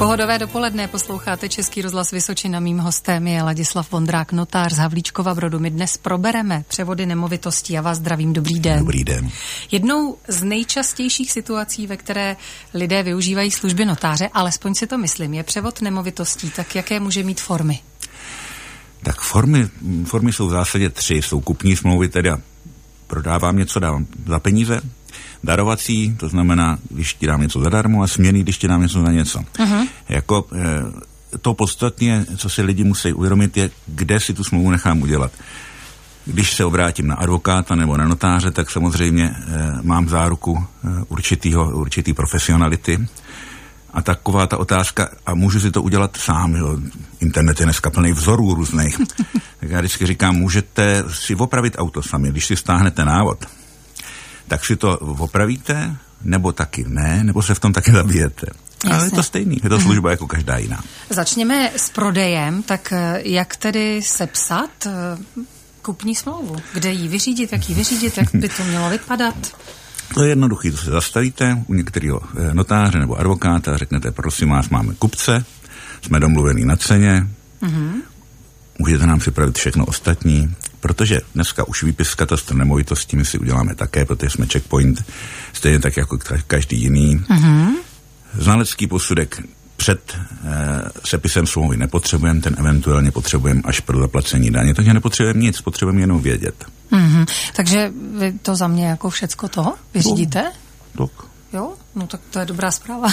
Pohodové dopoledne, posloucháte Český rozhlas Vysočina. Mým hostem je Ladislav Vondrák, notář z Havlíčkova Brodu. My dnes probereme převody nemovitostí. Já vás zdravím, dobrý den. Dobrý den. Jednou z nejčastějších situací, ve které lidé využívají služby notáře, alespoň si to myslím, je převod nemovitostí. Tak jaké může mít formy? Tak formy jsou v zásadě 3. Jsou kupní smlouvy, teda prodávám něco, dávám za peníze. Darovací, to znamená, když ti dám něco zadarmo, a směnný, když ti dám něco za něco. Jako to podstatně, co si lidi musí uvědomit, je, kde si tu smlouvu nechám udělat. Když se obrátím na advokáta nebo na notáře, tak samozřejmě mám záruku určitý profesionality. A taková ta otázka, a můžu si to udělat sám, jo? Internet je dneska plný vzorů různých. Tak já vždycky říkám, můžete si opravit auto sami, když si stáhnete návod, tak si to opravíte, nebo taky ne, nebo se v tom taky zabijete. Jasně. Ale je to stejný, je to služba jako každá jiná. Začněme s prodejem, tak jak tedy sepsat kupní smlouvu? Kde ji vyřídit, jak by to mělo vypadat? To je jednoduché, to se zastavíte u některého notáře nebo advokáta, řeknete, prosím vás, máme kupce, jsme domluvení na ceně, můžete nám připravit všechno ostatní, protože dneska už výpis z katastru nemovitostí my si uděláme také, protože jsme checkpoint, stejně tak jako každý jiný. Znalecký posudek před sepisem smlouvy nepotřebujeme, ten eventuálně potřebujeme až pro zaplacení daně, takže nepotřebujeme nic, potřebujeme jenom vědět. Takže vy to za mě jako všecko to vyřídíte? Tak. Jo? No tak to je dobrá zpráva.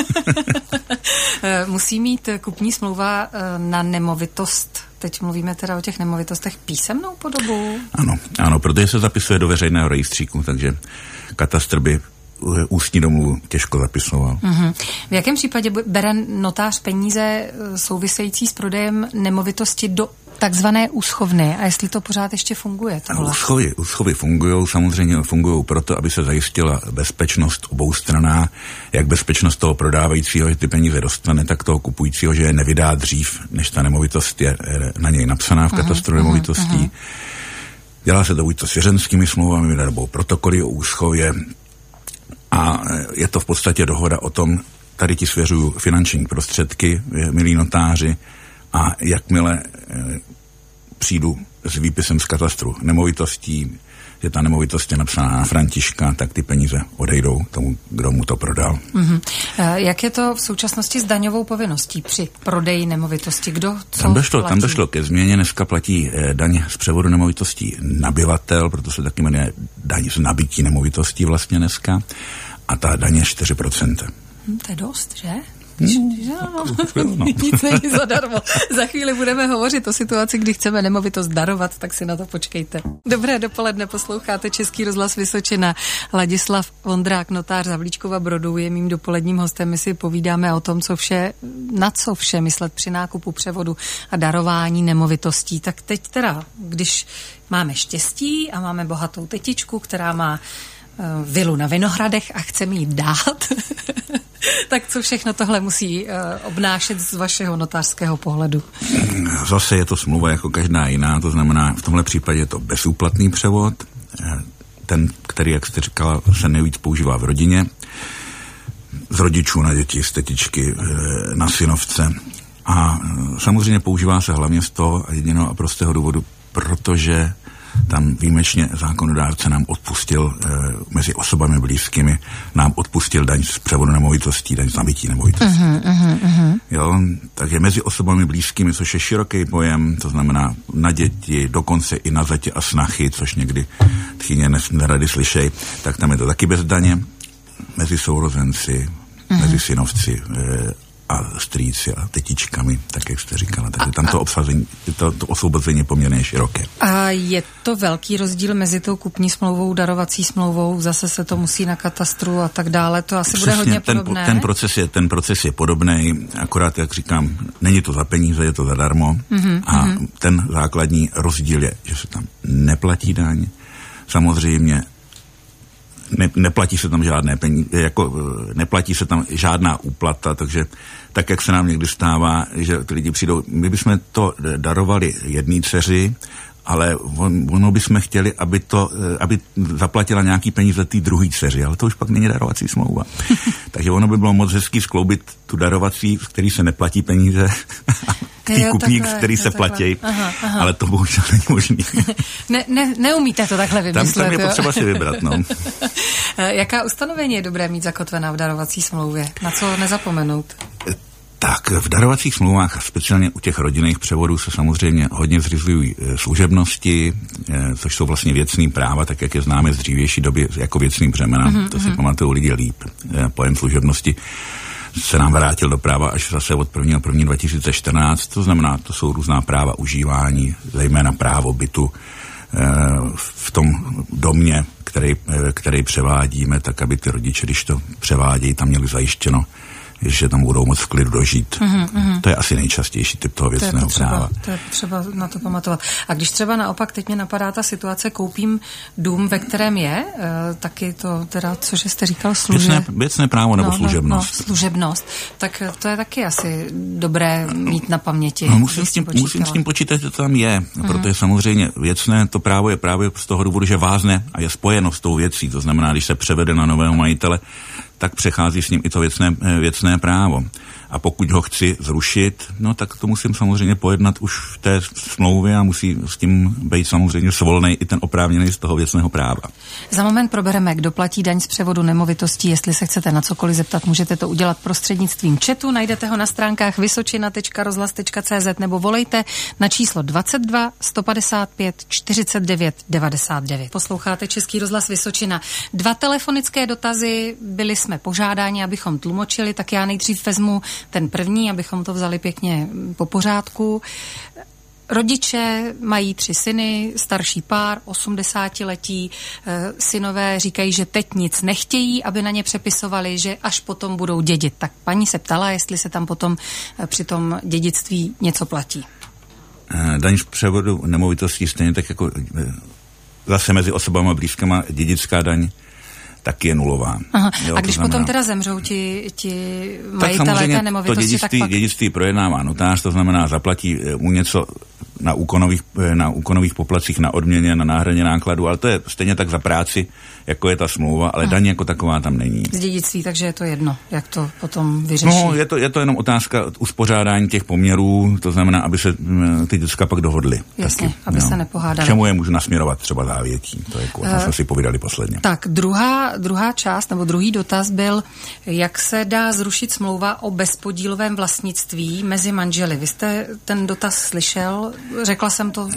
Musí mít kupní smlouva na nemovitost, teď mluvíme teda o těch nemovitostech, písemnou podobu? Ano, protože se zapisuje do veřejného rejstříku, takže katastr by ústní domluvu těžko zapisoval. V jakém případě bere notář peníze související s prodejem nemovitosti do takzvané úschovny, a jestli to pořád ještě funguje? Úschovy fungují, samozřejmě fungují proto, aby se zajistila bezpečnost oboustranná, jak bezpečnost toho prodávajícího, že ty peníze dostane, tak toho kupujícího, že je nevydá dřív, než ta nemovitost je na něj napsaná v katastru nemovitostí. Dělá se to buď to svěřenskými smlouvami, nebo protokoly o úschově, a je to v podstatě dohoda o tom, tady ti svěřuju finanční prostředky, milí notáři, a jakmile přijdu s výpisem z katastru nemovitostí, že ta nemovitost je napsaná na Františka, tak ty peníze odejdou tomu, kdo mu to prodal. Jak je to v současnosti s daňovou povinností při prodeji nemovitosti? Kdo co tam došlo ke změně, dneska platí daň z převodu nemovitostí nabyvatel, proto se taky jmenuje daň z nabití nemovitostí vlastně dneska, a ta daň je 4%. To je dost, že? Nic není zadarmo. Za chvíli budeme hovořit o situaci, kdy chceme nemovitost darovat, tak si na to počkejte. Dobré dopoledne, posloucháte Český rozhlas Vysočina. Ladislav Vondrák, notář z Havlíčkova Brodu, je mým dopoledním hostem. My si povídáme o tom, na co vše myslet při nákupu, převodu a darování nemovitostí. Tak teď teda, když máme štěstí a máme bohatou tetičku, která má vilu na Vinohradech a chce mi ji dát, tak co všechno tohle musí obnášet z vašeho notářského pohledu? Zase je to smlouva jako každá jiná, to znamená, v tomhle případě je to bezúplatný převod, ten, který, jak jste říkala, se nejvíc používá v rodině, z rodičů na děti, z tetičky na synovce, a samozřejmě používá se hlavně z toho jediného a prostého důvodu, protože tam výjimečně zákonodárce nám odpustil mezi osobami blízkými, nám odpustil daň z převodu nemovitostí, daň z nabití nemovitostí. Jo, takže mezi osobami blízkými, což je široký pojem, to znamená na děti, dokonce i na zetě a snachy, což někdy tchyně nerady slyšej, tak tam je to taky bez daně. Mezi sourozenci, mezi synovci a strýci a tetičkami, tak jak jste říkala. Takže tam to obsazení, to osvobození je poměrně široké. A je to velký rozdíl mezi tou kupní smlouvou, darovací smlouvou, zase se to musí na katastru a tak dále, to asi bude hodně podobné. Ten proces je podobný, akorát, jak říkám, není to za peníze, je to zadarmo, ten základní rozdíl je, že se tam neplatí daň, samozřejmě neplatí se tam žádné peníze, neplatí se tam žádná úplata, takže tak, jak se nám někdy stává, že ty lidi přijdou, my bychom to darovali jedné dceři ale ono bychom chtěli, aby zaplatila nějaký peníze té druhé dceři, ale to už pak není darovací smlouva. Takže ono by bylo moc hezký skloubit tu darovací, z který se neplatí peníze, k tý kupní, který se platí, ale to bohužel není možný. Neumíte to takhle vymyslet. Tam je potřeba si vybrat, no. Jaká ustanovení je dobré mít zakotvená v darovací smlouvě? Na co nezapomenout? Tak v darovacích smlouvách, speciálně u těch rodinných převodů, se samozřejmě hodně zřizují služebnosti, což jsou vlastně věcný práva, tak jak je známe z dřívější doby jako věcný břemena. To si pamatují lidi líp. Pojem služebnosti se nám vrátil do práva až zase od 1.1.2014. To znamená, to jsou různá práva užívání, zejména právo bytu v tom domě, který převádíme, tak aby ty rodiče, když to převádějí, tam měli zajištěno, že tam budou moc v klidu dožít. To je asi nejčastější typ toho věcného práva. To je potřeba na to pamatovat. A když třeba naopak, teď mě napadá ta situace, koupím dům, ve kterém je, taky to teda, cože jste říkal, věcné právo nebo služebnost. Služebnost. Tak to je taky asi dobré mít na paměti. No, musím s tím počítat, že to tam je, protože samozřejmě věcné to právo je právě z toho důvodu, že vázne a je spojeno s tou věcí. To znamená, když se převede na nového majitele, tak přechází s ním i to věcné právo. A pokud ho chci zrušit, no tak to musím samozřejmě pojednat už v té smlouvě a musí s tím být samozřejmě svolnej i ten oprávněný z toho věcného práva. Za moment probereme, kdo platí daň z převodu nemovitostí. Jestli se chcete na cokoliv zeptat, můžete to udělat prostřednictvím chatu. Najdete ho na stránkách vysočina.rozhlas.cz nebo volejte na číslo 22 155 49 99. Posloucháte Český rozhlas Vysočina. 2 telefonické dotazy, byli jsme požádáni, abychom tlumočili, tak já nejdřív vezmu ten první, abychom to vzali pěkně po pořádku. Rodiče mají 3 syny, starší pár, 80letí. Synové říkají, že teď nic nechtějí, aby na ně přepisovali, že až potom budou dědit. Tak paní se ptala, jestli se tam potom při tom dědictví něco platí. Daň z převodu nemovitostí stejně tak jako zase mezi osobama blízkama dědická daň taky je nulová. Jo, a když potom teda zemřou ti majitelé té nemovitosti, tak pak dědictví projednává notář, to znamená zaplatí mu něco na úkonových poplatcích, na odměně, na náhradě nákladu, ale to je stejně tak za práci, jako je ta smlouva, ale daň jako taková tam není. Z dědictví, takže je to jedno, jak to potom vyřeší. No, je to jenom otázka uspořádání těch poměrů, to znamená, aby se ty děcka pak dohodly. Jasně, taky, aby se nepohádali. Čemu je můžu nasměrovat třeba závětí, to je jsme si povídali posledně. Tak, druhá část, nebo druhý dotaz byl, jak se dá zrušit smlouva o bezpodílovém vlastnictví mezi manželi. Vy jste ten dotaz slyšel? Řekla jsem to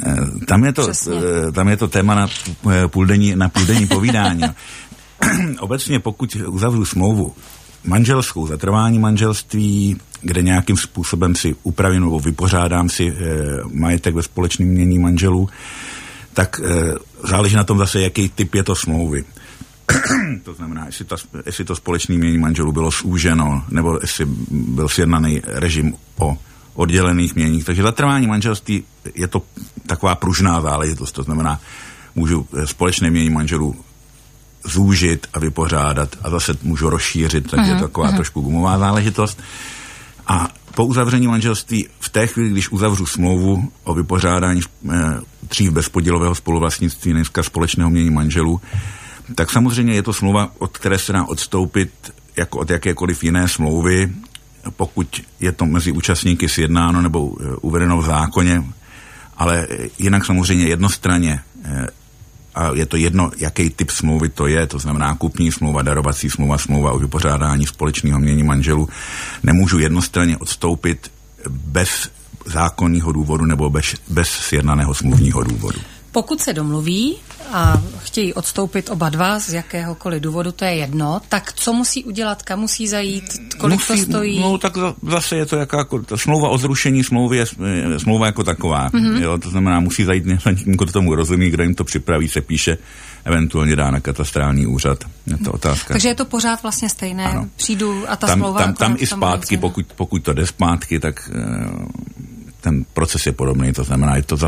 Tam je to téma na půldenní povídání. Obecně, pokud uzavřu smlouvu manželskou, za trvání manželství, kde nějakým způsobem si upravím nebo vypořádám si majetek ve společném jmění manželů, tak záleží na tom zase, jaký typ je to smlouvy. To znamená, jestli to společné jmění manželů bylo zúženo, nebo jestli byl sjednaný režim o oddělených jměních. Takže zatrvání manželství je to taková pružná záležitost. To znamená, můžu společné jmění manželů zúžit a vypořádat a zase můžu rozšířit, takže je to taková trošku gumová záležitost. A po uzavření manželství v té chvíli, když uzavřu smlouvu o vypořádání dřív bezpodílového spoluvlastnictví, dneska společného jmění manželů, tak samozřejmě je to smlouva, od které se dá odstoupit jako od jakékoliv jiné smlouvy, pokud je to mezi účastníky sjednáno nebo uvedeno v zákoně, ale jinak samozřejmě jednostranně, a je to jedno, jaký typ smlouvy to je, to znamená kupní smlouva, darovací smlouva, smlouva o vypořádání společného jmění manželů, nemůžu jednostranně odstoupit bez zákonného důvodu nebo bez sjednaného smluvního důvodu. Pokud se domluví a chtějí odstoupit oba dva z jakéhokoliv důvodu, to je jedno, tak co musí udělat, kam musí zajít, kolik to stojí? No tak zase je to smlouva o zrušení smlouvy je smlouva jako taková. Jo, to znamená, musí zajít někdo, kdo tomu rozumí, kdo jim to připraví, se píše, eventuálně dá na katastrální úřad. Je to otázka. Takže je to pořád vlastně stejné. Ano. Přijdu a ta smlouva... Tam i zpátky, pokud to jde zpátky, tak ten proces je podobný, to znamená, je to zase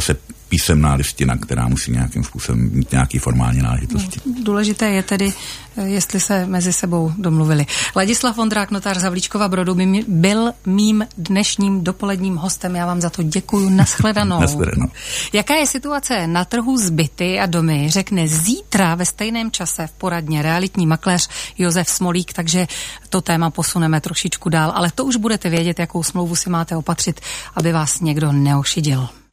písemná listina, která musí nějakým způsobem mít nějaký formální náležitosti. Důležité je tedy, jestli se mezi sebou domluvili. Ladislav Vondrák, notář Havlíčkova Brodu, by byl mým dnešním dopoledním hostem. Já vám za to děkuju. Nashledanou. Nashledanou. Jaká je situace na trhu s byty a domy, řekne zítra ve stejném čase v poradně realitní makléř Josef Smolík, takže to téma posuneme trošičku dál, ale to už budete vědět, jakou smlouvu si máte opatřit, aby vás někdo neošidil.